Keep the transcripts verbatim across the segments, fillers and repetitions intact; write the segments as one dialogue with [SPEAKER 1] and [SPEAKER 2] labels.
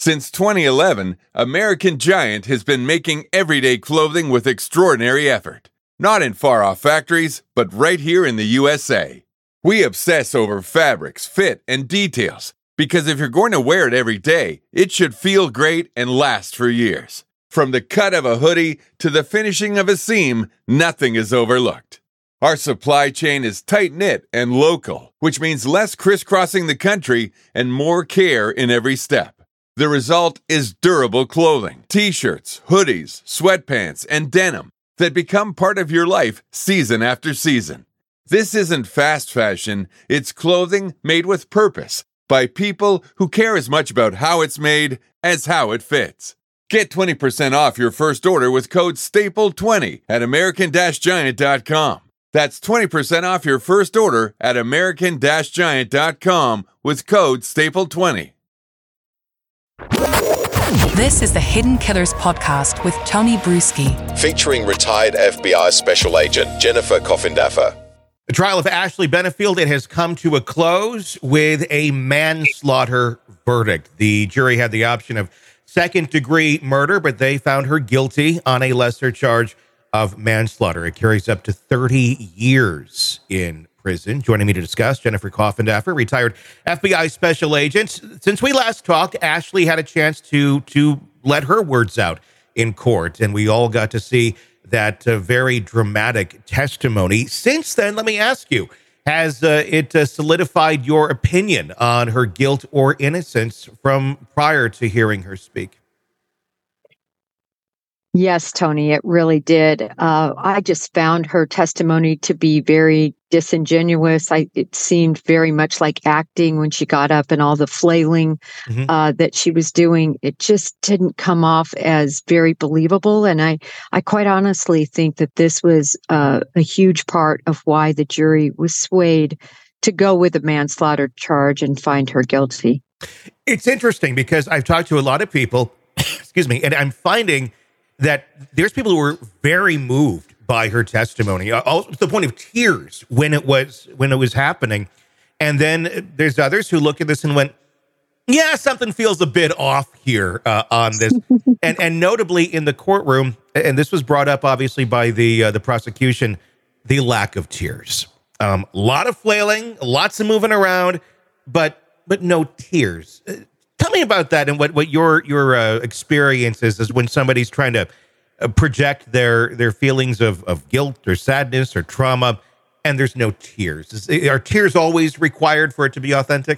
[SPEAKER 1] Since twenty eleven, American Giant has been making everyday clothing with extraordinary effort. Not in far-off factories, but right here in the U S A. We obsess over fabrics, fit, and details, because if you're going to wear it every day, it should feel great and last for years. From the cut of a hoodie to the finishing of a seam, nothing is overlooked. Our supply chain is tight-knit and local, which means less crisscrossing the country and more care in every step. The result is durable clothing, t-shirts, hoodies, sweatpants, and denim that become part of your life season after season. This isn't fast fashion, it's clothing made with purpose by people who care as much about how it's made as how it fits. Get twenty percent off your first order with code staple twenty at american giant dot com. That's twenty percent off your first order at american giant dot com with code staple twenty.
[SPEAKER 2] This is the Hidden Killers podcast with Tony Bruschi,
[SPEAKER 3] featuring retired F B I Special Agent Jennifer Coffindaffer.
[SPEAKER 4] The trial of Ashley Benefield, it has come to a close with a manslaughter verdict. The jury had the option of second-degree murder, but they found her guilty on a lesser charge of manslaughter. It carries up to thirty years in prison. Joining me to discuss, Jennifer Coffindaffer, retired F B I Special Agent. Since we last talked, Ashley had a chance to to let her words out in court, and we all got to see that uh, very dramatic testimony. Since then, let me ask you, has uh, it uh, solidified your opinion on her guilt or innocence from prior to hearing her speak?
[SPEAKER 5] Yes, Tony, it really did. Uh, I just found her testimony to be very disingenuous. I, it seemed very much like acting when she got up, and all the flailing mm-hmm. uh, that she was doing. It just didn't come off as very believable. And I, I quite honestly think that this was uh, a huge part of why the jury was swayed to go with a manslaughter charge and find her guilty.
[SPEAKER 4] It's interesting because I've talked to a lot of people, excuse me, and I'm finding that there's people who were very moved by her testimony, all to the point of tears when it was when it was happening. And then there's others who look at this and went, yeah, something feels a bit off here uh, on this. and and notably in the courtroom, and this was brought up obviously by the uh, the prosecution, the lack of tears. Um, a lot of flailing, lots of moving around, but but no tears. Tell me about that and what, what your your uh, experience is, is when somebody's trying to uh, project their their feelings of, of guilt or sadness or trauma, and there's no tears. Is, are tears always required for it to be authentic?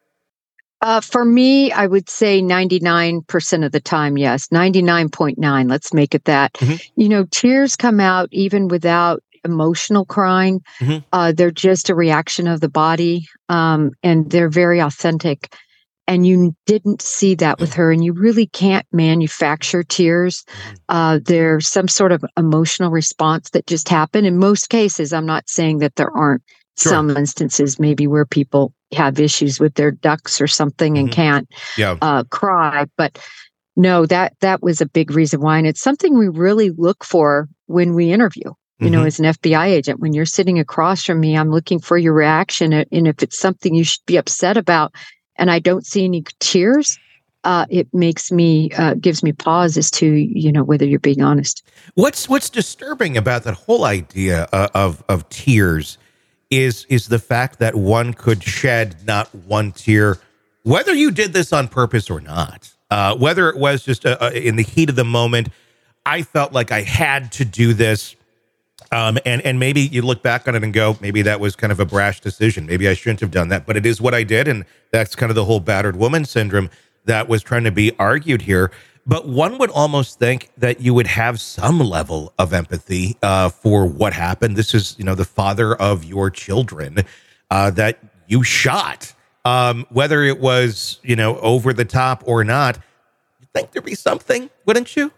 [SPEAKER 5] Uh, for me, I would say ninety-nine percent of the time, yes. ninety-nine point nine, let's make it that. Mm-hmm. You know, tears come out even without emotional crying. Mm-hmm. Uh, they're just a reaction of the body, um, and they're very authentic. And you didn't see that with her, and you really can't manufacture tears. Uh, there's some sort of emotional response that just happened. In most cases, I'm not saying that there aren't sure. some instances maybe where people have issues with their ducts or something and mm-hmm. can't yeah. uh, cry. But no, that that was a big reason why. And it's something we really look for when we interview. You mm-hmm. know, as an F B I agent, when you're sitting across from me, I'm looking for your reaction. And if it's something you should be upset about, and I don't see any tears, uh, it makes me, uh, gives me pause as to, you know, whether you're being honest.
[SPEAKER 4] What's what's disturbing about that whole idea uh, of of tears is is the fact that one could shed not one tear, whether you did this on purpose or not, uh, whether it was just a, a, in the heat of the moment, I felt like I had to do this. Um, and, and maybe you look back on it and go, maybe that was kind of a brash decision. Maybe I shouldn't have done that, but it is what I did. And that's kind of the whole battered woman syndrome that was trying to be argued here. But one would almost think that you would have some level of empathy uh, for what happened. This is, you know, the father of your children uh, that you shot, um, whether it was, you know, over the top or not. You'd think there'd be something, wouldn't you?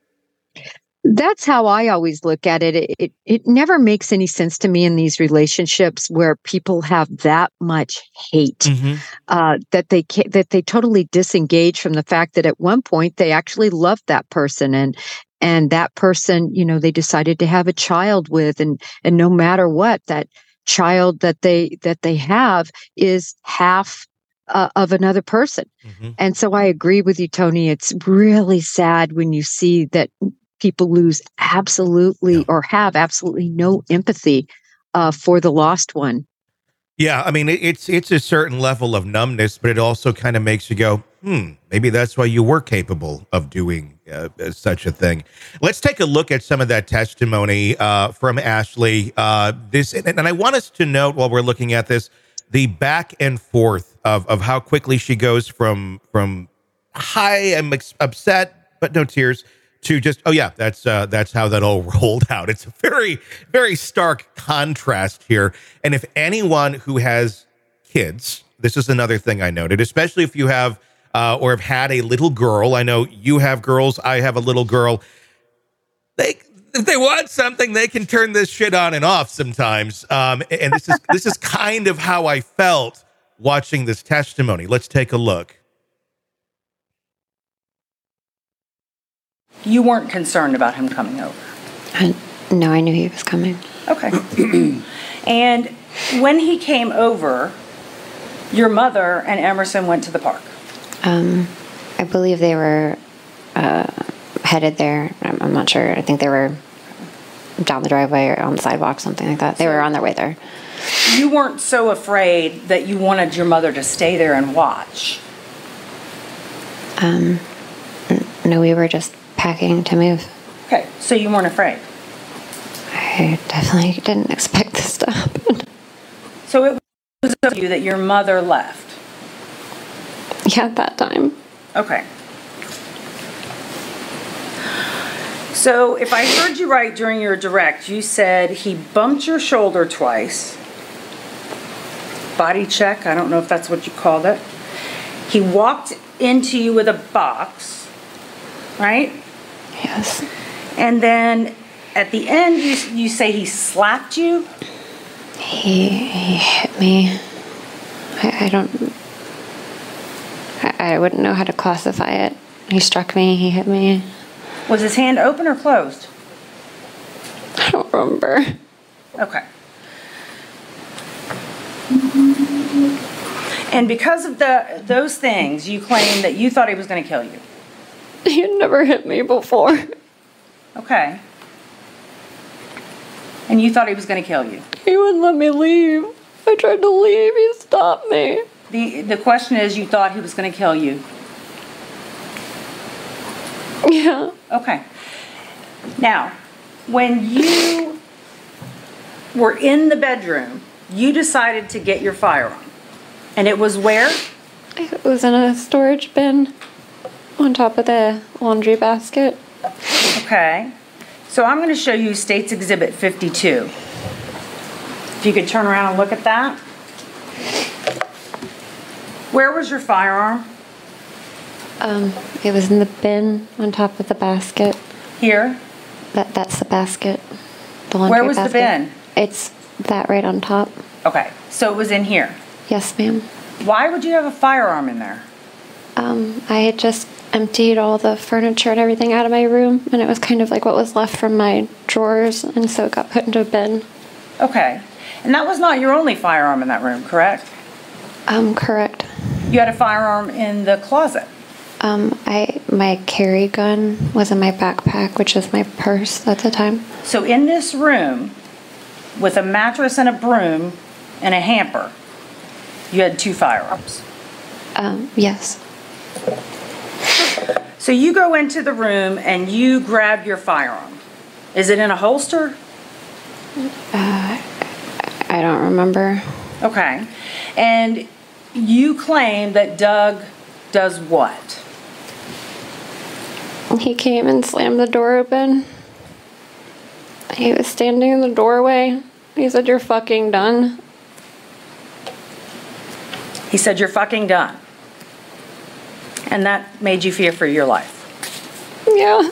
[SPEAKER 5] That's how I always look at it. It, it. it never makes any sense to me in these relationships where people have that much hate mm-hmm. uh, that they ca- that they totally disengage from the fact that at one point they actually loved that person, and and that person, you know, they decided to have a child with, and and no matter what, that child that they that they have is half uh, of another person.
[SPEAKER 4] Mm-hmm.
[SPEAKER 5] And so I agree with you, Tony. It's really sad when you see that people lose absolutely
[SPEAKER 4] Yeah.
[SPEAKER 5] or have absolutely no empathy uh, for the lost one.
[SPEAKER 4] Yeah, I mean, it, it's it's a certain level of numbness, but it also kind of makes you go, hmm, maybe that's why you were capable of doing uh, such a thing. Let's take a look at some of that testimony uh, from Ashley. Uh, this, and, and I want us to note while we're looking at this, the back and forth of of how quickly she goes from from hi, I'm ex- upset, but no tears, to just, oh yeah, that's uh, that's how that all rolled out. It's a very, very stark contrast here. And if anyone who has kids, this is another thing I noted, especially if you have uh, or have had a little girl. I know you have girls. I have a little girl. They, if they want something, they can turn this shit on and off sometimes. Um, and this is this is kind of how I felt watching this testimony. Let's take a look.
[SPEAKER 6] You weren't concerned about him coming over?
[SPEAKER 7] I, no, I knew he was coming.
[SPEAKER 6] Okay. And when he came over, your mother and Emerson went to the park?
[SPEAKER 7] Um, I believe they were uh, headed there. I'm, I'm not sure. I think they were down the driveway or on the sidewalk, something like that. They were on their way there.
[SPEAKER 6] You weren't so afraid that you wanted your mother to stay there and watch?
[SPEAKER 7] Um, n- no, we were just packing to move.
[SPEAKER 6] Okay, so you weren't afraid?
[SPEAKER 7] I definitely didn't expect this to happen.
[SPEAKER 6] So it was of you that your mother left?
[SPEAKER 7] Yeah, at that time.
[SPEAKER 6] Okay. So if I heard you right during your direct, you said he bumped your shoulder twice. Body check, I don't know if that's what you called it. He walked into you with a box, right?
[SPEAKER 7] Yes.
[SPEAKER 6] And then at the end, you, you say he slapped you?
[SPEAKER 7] He, he hit me. I, I don't... I, I wouldn't know how to classify it. He struck me, he hit me.
[SPEAKER 6] Was his hand open or closed?
[SPEAKER 7] I don't remember.
[SPEAKER 6] Okay. And because of the those things, you claim that you thought he was going to kill you.
[SPEAKER 7] He had never hit me before.
[SPEAKER 6] Okay. And you thought he was going to kill you.
[SPEAKER 7] He wouldn't let me leave. I tried to leave, he stopped me.
[SPEAKER 6] The the question is, you thought he was going to kill you.
[SPEAKER 7] Yeah.
[SPEAKER 6] Okay. Now, when you were in the bedroom, you decided to get your firearm. And it was where?
[SPEAKER 7] It was in a storage bin on top of the laundry basket.
[SPEAKER 6] Okay. So I'm going to show you State's Exhibit fifty-two. If you could turn around and look at that. Where was your firearm?
[SPEAKER 7] Um, it was in the bin on top of the basket.
[SPEAKER 6] Here?
[SPEAKER 7] That that's the basket. The laundry
[SPEAKER 6] Where was the
[SPEAKER 7] basket.
[SPEAKER 6] bin?
[SPEAKER 7] It's that right on top.
[SPEAKER 6] Okay. So it was in here.
[SPEAKER 7] Yes, ma'am.
[SPEAKER 6] Why would you have a firearm in there?
[SPEAKER 7] Um, I had just emptied all the furniture and everything out of my room, and it was kind of like what was left from my drawers, and so it got put into a bin.
[SPEAKER 6] Okay. And that was not your only firearm in that room, correct?
[SPEAKER 7] Um, correct.
[SPEAKER 6] You had a firearm in the closet.
[SPEAKER 7] Um, I my carry gun was in my backpack, which is my purse at the time.
[SPEAKER 6] So in this room, with a mattress and a broom and a hamper, you had two firearms.
[SPEAKER 7] Um, yes.
[SPEAKER 6] So you go into the room and you grab your firearm. Is it in a holster?
[SPEAKER 7] Uh, I don't remember.
[SPEAKER 6] Okay. And you claim that Doug does what?
[SPEAKER 7] He came and slammed the door open. He was standing in the doorway. He said, "You're fucking done."
[SPEAKER 6] He said, "You're fucking done." And that made you fear for your life.
[SPEAKER 7] Yeah.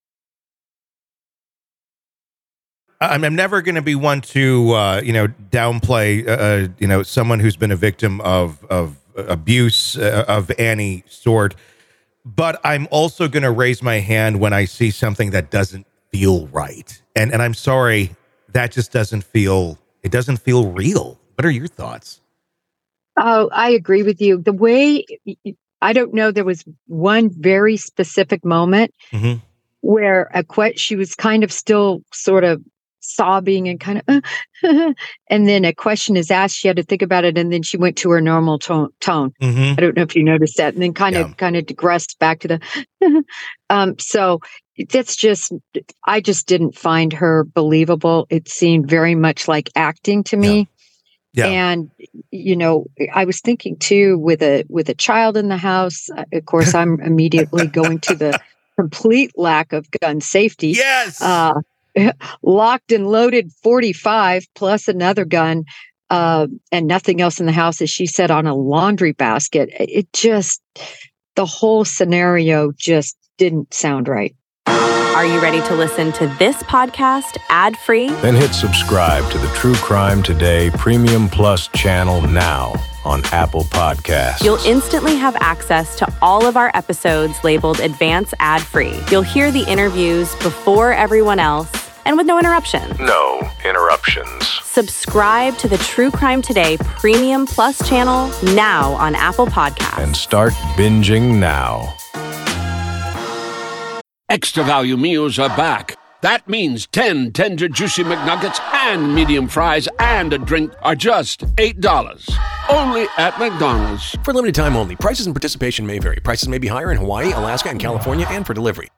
[SPEAKER 4] I'm, I'm never going to be one to, uh, you know, downplay, uh, you know, someone who's been a victim of of abuse uh, of any sort. But I'm also going to raise my hand when I see something that doesn't feel right. And and I'm sorry, that just doesn't feel, it doesn't feel real. What are your thoughts?
[SPEAKER 5] Oh, I agree with you. The way, I don't know, there was one very specific moment mm-hmm. where a que- she was kind of still sort of sobbing and kind of, uh, and then a question is asked. She had to think about it, and then she went to her normal tone. tone. Mm-hmm. I don't know if you noticed that, and then kind of yeah. kind of digressed back to the. um, so that's just, I just didn't find her believable. It seemed very much like acting to me. Yeah. Yeah. And, you know, I was thinking too, with a with a child in the house, of course, I'm immediately going to the complete lack of gun safety.
[SPEAKER 4] Yes.
[SPEAKER 5] Uh, locked and loaded forty-five plus another gun uh, and nothing else in the house, as she said, on a laundry basket. It just, the whole scenario just didn't sound right.
[SPEAKER 8] Are you ready to listen to this podcast ad-free?
[SPEAKER 9] Then hit subscribe to the True Crime Today Premium Plus channel now on Apple Podcasts.
[SPEAKER 8] You'll instantly have access to all of our episodes labeled Advance Ad-Free. You'll hear the interviews before everyone else and with no interruptions.
[SPEAKER 9] No interruptions.
[SPEAKER 8] Subscribe to the True Crime Today Premium Plus channel now on Apple Podcasts.
[SPEAKER 9] And start binging now.
[SPEAKER 10] Extra value meals are back. That means ten tender, juicy McNuggets and medium fries and a drink are just eight dollars. Only at McDonald's.
[SPEAKER 11] For limited time only. Prices and participation may vary. Prices may be higher in Hawaii, Alaska, and California, and for delivery.